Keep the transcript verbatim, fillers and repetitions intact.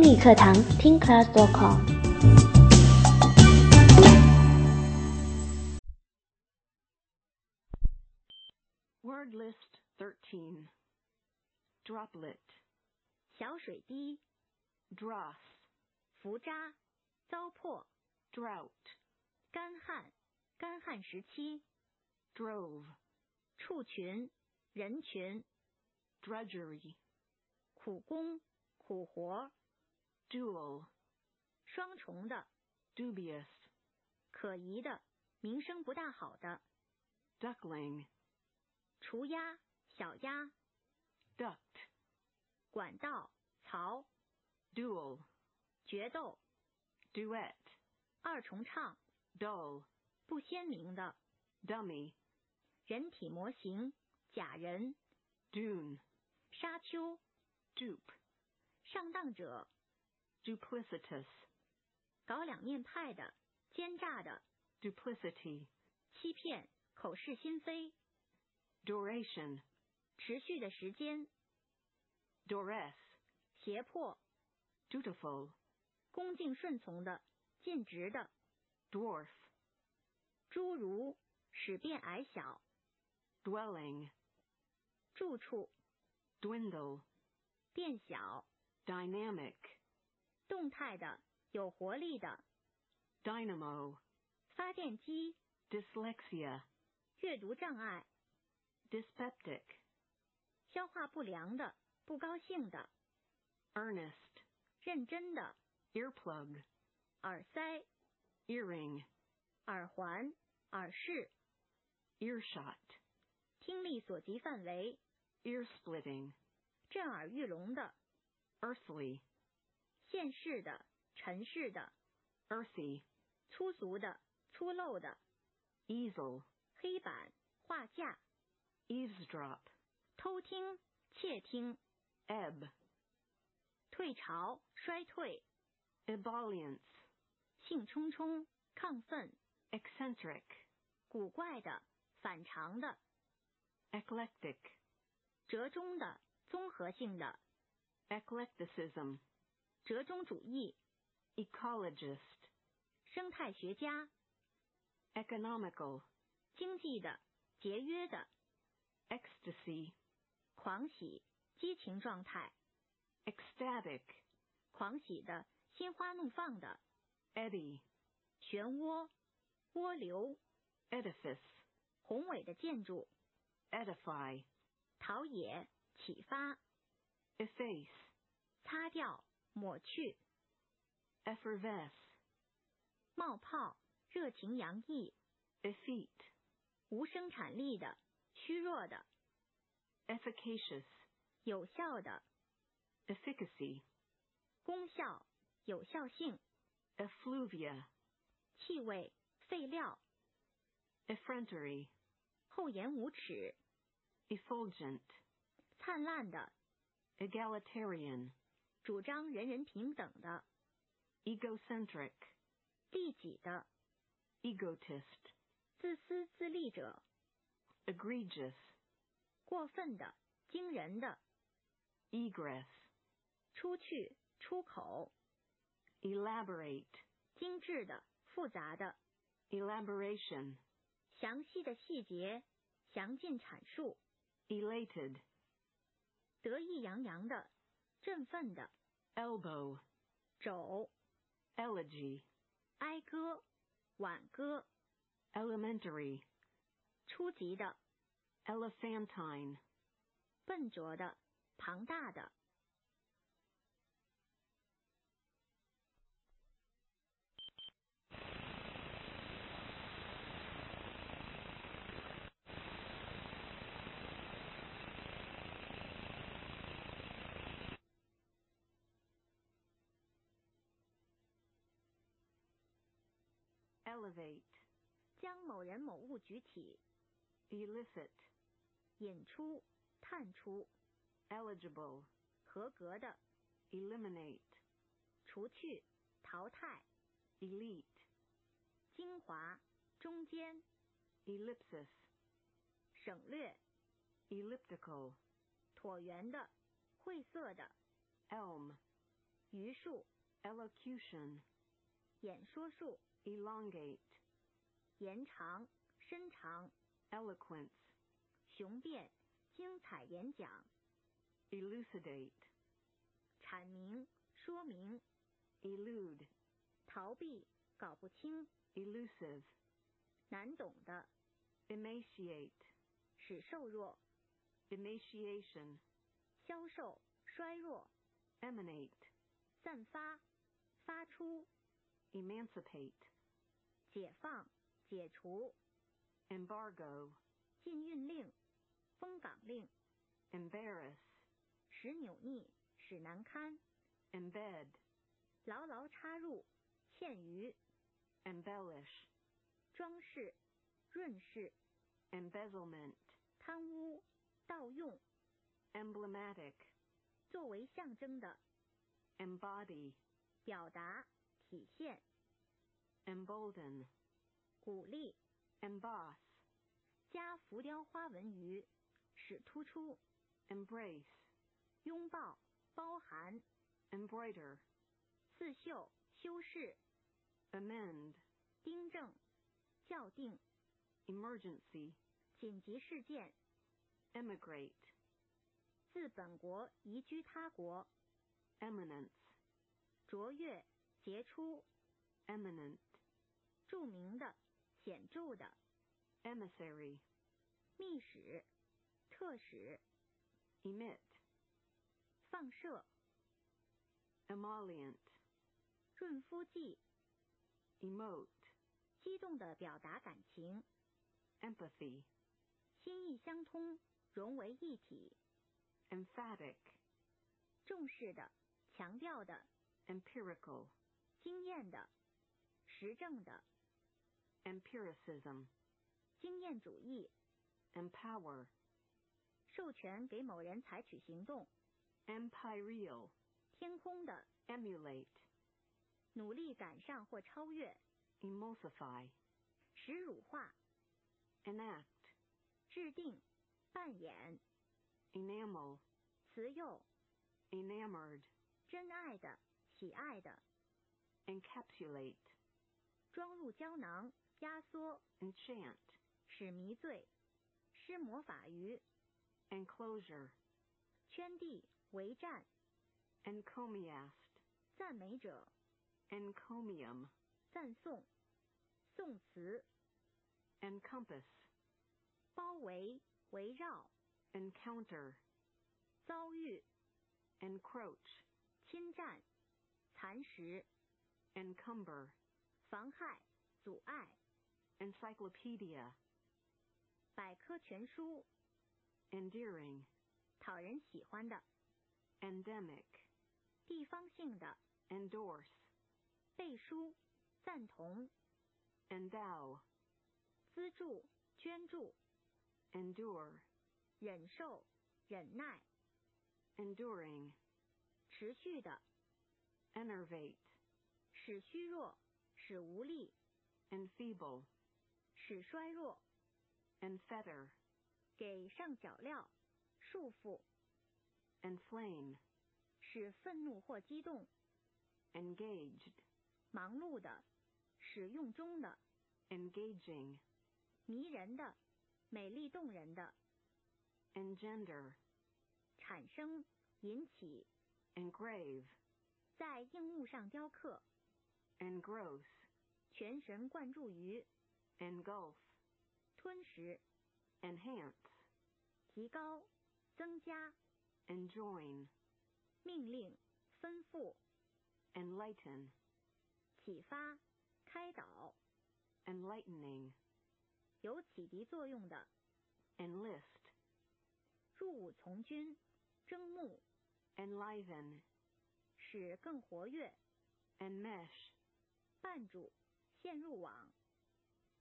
语课堂听 class dot com。 Word list thirteen. Droplet. 小水滴 Dross. 浮渣糟粕 Drought. 干旱干旱时期 Drove. 畜群人群 Drudgery. 苦工苦活 Dual. 双重的 Dubious. 可疑的名声不大好的 Duckling. 雏鸭小鸭 Duct. 管道槽 Duel. 决斗 Duet. 二重唱 Dull. 不鲜明的 Dummy. 人体模型假人 Dune. 沙丘 Dupe. 上当者 Duplicitous. 搞两面派的奸诈的 Duplicity. 欺骗口是心非 Duration. 持续的时间 Duress. 胁迫 Dutiful. 恭敬顺从的尽职的 Dwarf. 诸如使变矮小 Dwelling. 住处 Dwindle. 变小 Dynamic. 动态的有活力的 Dynamo. 发电机 Dyslexia. 阅读障碍 Dyspeptic. 消化不良的不高兴的 Earnest. 认真的 Earplug. 耳塞 Earring. 耳环耳饰 Earshot. 听力所及范围 Ear-splitting. 震耳欲聋的 Earthly. 现世的尘世的 Earthy. 粗俗的粗陋的 Easel. 黑板画架 Eavesdrop. 偷听窃听 Ebb. 退潮衰退 Ebullience. 兴冲冲亢奋 Eccentric. 古怪的反常的 Eclectic. 折中的综合性的 Eclecticism. 折中主义 Ecologist. 生态学家 Economical. 经济的节约的 Ecstasy. 狂喜激情状态 Ecstatic. 狂喜的心花怒放的 Eddy. 漩涡涡流 Edifice. 宏伟的建筑 Edify. 陶冶启发 Efface. 擦掉抹去 Effervesce. 冒泡热情洋溢 Effete. 无生产力的虚弱的 Efficacious. 有效的 Efficacy. 功效有效性 Effluvia. 气味废料 Effrontery. 厚颜无耻 Effulgent. 灿烂的 Egalitarian. 主张人人平等的 Egocentric. 利己的 Egotist. 自私自利者 Egregious. 过分的惊人的 Egress. 出去出口 Elaborate. 精致的复杂的 Elaboration. 详细的细节详尽阐述 Elated. 得意洋洋的振奋的 Elbow. 肘 Elegy. 哀歌挽歌 Elementary. 初级的 Elephantine. 笨拙的庞大的 Elevate. 将某人某物举起 Elicit. 引出探出 Eligible. 合格的 Eliminate. 除去淘汰 Elite. 精华中间 Ellipsis. 省略 Elliptical. 椭圆的晦涩的 Elm. 余数， elocution, 演说术， elongate, 延长，伸长， eloquence, 雄辩，精彩演讲， elucidate, 阐明，说明， elude, 逃避，搞不清， elusive, 难懂的， emaciate, 使瘦弱， emaciation, 消瘦，衰弱， emanate, 散发，发出， emancipate, 解放，解除， embargo, 禁运令，封港令， embarrass, 使扭逆，使难堪， embed, 牢牢插入，嵌于， embellish, 装饰，润饰， embezzlement, 贪污，盗用， emblematic, 作为象征的， embody, 表达，体现， embolden, 鼓励， emboss, 加浮雕花纹于，使突出， embrace, 拥抱，包含， embroider, 刺绣，修饰， amend, 订正，校订， emergency, 紧急事件， emigrate, 自本国移居他国， eminence, 卓越，杰出， eminent, 著名的，显著的， emissary, 密使，特使， emit, 放射， emollient, 润肤剂， emote, 激动地表达感情， empathy, 心意相通，融为一体， emphatic, 重视的，强调的， empirical, 经验的，实证的， empiricism, 经验主义， empower, 授权给某人采取行动， empyreal, 天空的， emulate, 努力赶上或超越， emulsify, 使乳化， enact, 制定，扮演， enamel, 慈幼， enamored, 真爱的，喜爱的， encapsulate, 装入胶囊，压缩， enchant, 使迷醉，施魔法于， enclosure, 圈地，围战， encomiast, 赞美者， encomium, 赞颂，颂词， encompass, 包围，围绕， encounter, 遭遇， encroach, 侵占，蚕食， encumber, 妨害，阻碍， encyclopedia, 百科全书， endearing, 讨人喜欢的， endemic, 地方性的， endorse, 背书，赞同， endow, 资助，捐助， endure, 忍受，忍耐， enduring, 持续的， enervate, 使虚弱，使无力， enfeeble, 使衰弱， enfetter, 给上脚镣，束缚， enflame, 使愤怒或激动， engaged, 忙碌的，使用中的， engaging, 迷人的，美丽动人的， engender, 产生，引起， engrave, 在硬物上雕刻， engross, 全神贯注于， engulf, 吞食， enhance, 提高，增加， enjoin, 命令，吩咐， enlighten, 启发，开导， enlightening, 有启迪作用的， enlist, 入伍从军，征募， enliven, 使更活跃， enmesh, 绊住，陷入网，